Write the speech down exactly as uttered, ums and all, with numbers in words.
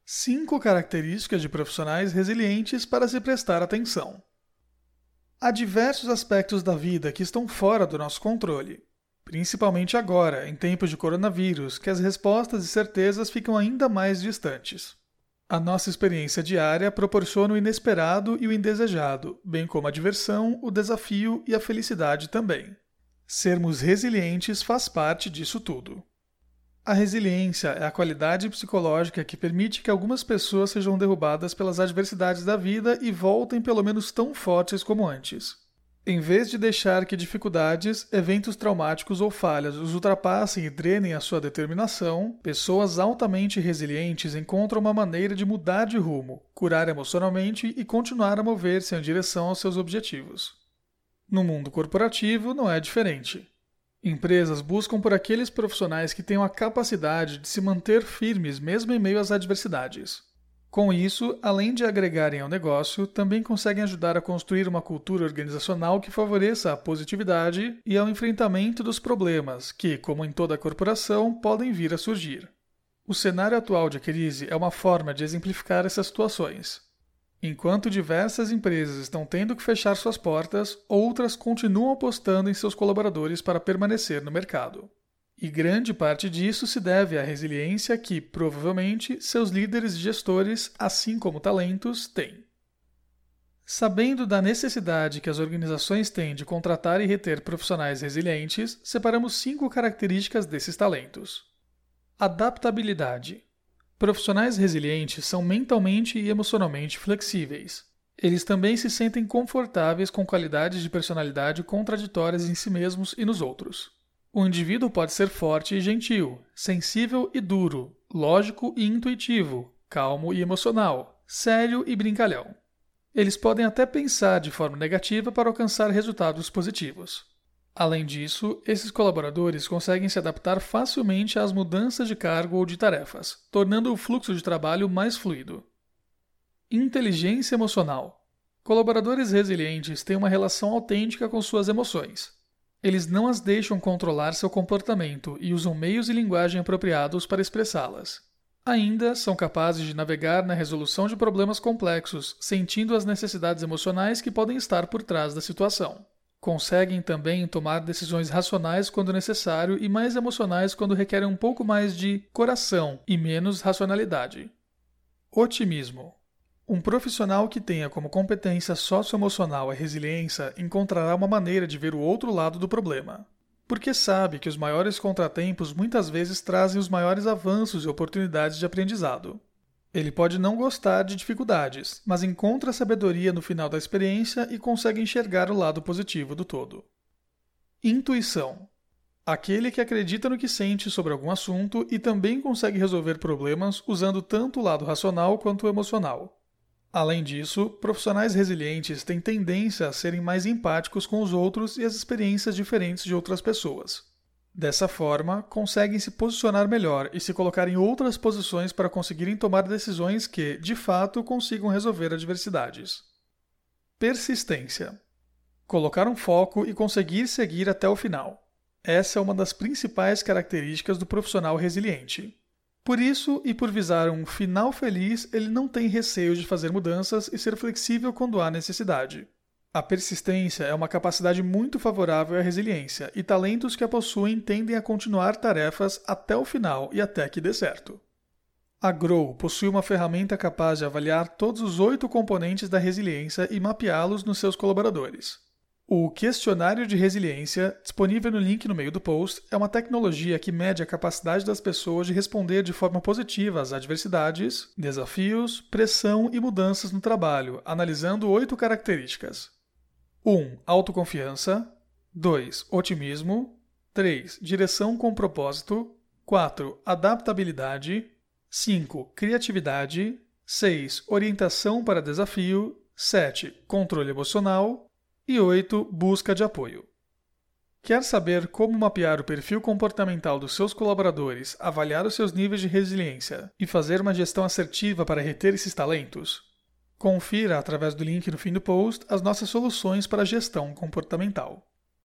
Cinco características de profissionais resilientes para se prestar atenção. Há diversos aspectos da vida que estão fora do nosso controle, principalmente agora, em tempos de coronavírus, que as respostas e certezas ficam ainda mais distantes. A nossa experiência diária proporciona o inesperado e o indesejado, bem como a diversão, o desafio e a felicidade também. Sermos resilientes faz parte disso tudo. A resiliência é a qualidade psicológica que permite que algumas pessoas sejam derrubadas pelas adversidades da vida e voltem pelo menos tão fortes como antes. Em vez de deixar que dificuldades, eventos traumáticos ou falhas os ultrapassem e drenem a sua determinação, pessoas altamente resilientes encontram uma maneira de mudar de rumo, curar emocionalmente e continuar a mover-se em direção aos seus objetivos. No mundo corporativo não é diferente. Empresas buscam por aqueles profissionais que tenham a capacidade de se manter firmes mesmo em meio às adversidades. Com isso, além de agregarem ao negócio, também conseguem ajudar a construir uma cultura organizacional que favoreça a positividade e ao enfrentamento dos problemas que, como em toda corporação, podem vir a surgir. O cenário atual de crise é uma forma de exemplificar essas situações. Enquanto diversas empresas estão tendo que fechar suas portas, outras continuam apostando em seus colaboradores para permanecer no mercado. E grande parte disso se deve à resiliência que, provavelmente, seus líderes e gestores, assim como talentos, têm. Sabendo da necessidade que as organizações têm de contratar e reter profissionais resilientes, separamos cinco características desses talentos. Adaptabilidade. Profissionais resilientes são mentalmente e emocionalmente flexíveis. Eles também se sentem confortáveis com qualidades de personalidade contraditórias em si mesmos e nos outros. O indivíduo pode ser forte e gentil, sensível e duro, lógico e intuitivo, calmo e emocional, sério e brincalhão. Eles podem até pensar de forma negativa para alcançar resultados positivos. Além disso, esses colaboradores conseguem se adaptar facilmente às mudanças de cargo ou de tarefas, tornando o fluxo de trabalho mais fluido. Inteligência emocional. Colaboradores resilientes têm uma relação autêntica com suas emoções. Eles não as deixam controlar seu comportamento e usam meios e linguagem apropriados para expressá-las. Ainda são capazes de navegar na resolução de problemas complexos, sentindo as necessidades emocionais que podem estar por trás da situação. Conseguem também tomar decisões racionais quando necessário e mais emocionais quando requerem um pouco mais de coração e menos racionalidade. Otimismo. Um profissional que tenha como competência socioemocional a resiliência encontrará uma maneira de ver o outro lado do problema, porque sabe que os maiores contratempos muitas vezes trazem os maiores avanços e oportunidades de aprendizado. Ele pode não gostar de dificuldades, mas encontra sabedoria no final da experiência e consegue enxergar o lado positivo do todo. Intuição. Aquele que acredita no que sente sobre algum assunto e também consegue resolver problemas usando tanto o lado racional quanto o emocional. Além disso, profissionais resilientes têm tendência a serem mais empáticos com os outros e as experiências diferentes de outras pessoas. Dessa forma, conseguem se posicionar melhor e se colocar em outras posições para conseguirem tomar decisões que, de fato, consigam resolver adversidades. Persistência. Colocar um foco e conseguir seguir até o final. Essa é uma das principais características do profissional resiliente. Por isso, e por visar um final feliz, ele não tem receio de fazer mudanças e ser flexível quando há necessidade. A persistência é uma capacidade muito favorável à resiliência, e talentos que a possuem tendem a continuar tarefas até o final e até que dê certo. A Grow possui uma ferramenta capaz de avaliar todos os oito componentes da resiliência e mapeá-los nos seus colaboradores. O questionário de resiliência, disponível no link no meio do post, é uma tecnologia que mede a capacidade das pessoas de responder de forma positiva às adversidades, desafios, pressão e mudanças no trabalho, analisando oito características. um. Autoconfiança. dois. Otimismo. três. Direção com propósito. quatro. Adaptabilidade. cinco. Criatividade. seis. Orientação para desafio. sete. Controle emocional. E oito. Busca de apoio. Quer saber como mapear o perfil comportamental dos seus colaboradores, avaliar os seus níveis de resiliência e fazer uma gestão assertiva para reter esses talentos? Confira, através do link no fim do post, as nossas soluções para a gestão comportamental.